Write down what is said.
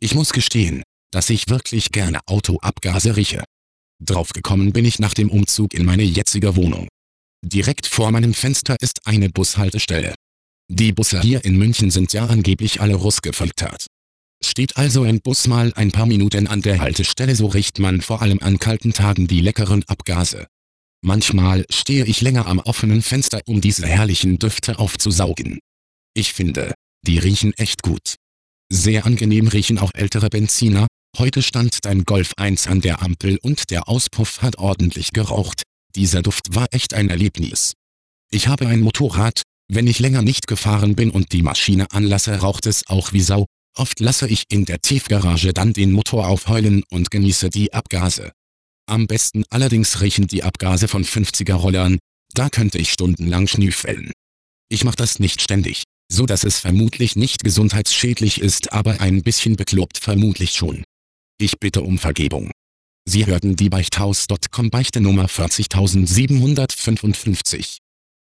Ich muss gestehen, dass ich wirklich gerne Autoabgase rieche. Draufgekommen bin ich nach dem Umzug in meine jetzige Wohnung. Direkt vor meinem Fenster ist eine Bushaltestelle. Die Busse hier in München sind ja angeblich alle russgefiltert. Steht also ein Bus mal ein paar Minuten an der Haltestelle, so riecht man vor allem an kalten Tagen die leckeren Abgase. Manchmal stehe ich länger am offenen Fenster, um diese herrlichen Düfte aufzusaugen. Ich finde, die riechen echt gut. Sehr angenehm riechen auch ältere Benziner. Heute stand ein Golf 1 an der Ampel und der Auspuff hat ordentlich geraucht. Dieser Duft war echt ein Erlebnis. Ich habe ein Motorrad. Wenn ich länger nicht gefahren bin und die Maschine anlasse, raucht es auch wie Sau. Oft lasse ich in der Tiefgarage dann den Motor aufheulen und genieße die Abgase. Am besten allerdings riechen die Abgase von 50er-Rollern, da könnte ich stundenlang schnüffeln. Ich mache das nicht ständig, so dass es vermutlich nicht gesundheitsschädlich ist, aber ein bisschen bekloppt vermutlich schon. Ich bitte um Vergebung. Sie hörten die Beichthaus.com Beichte Nummer 40755.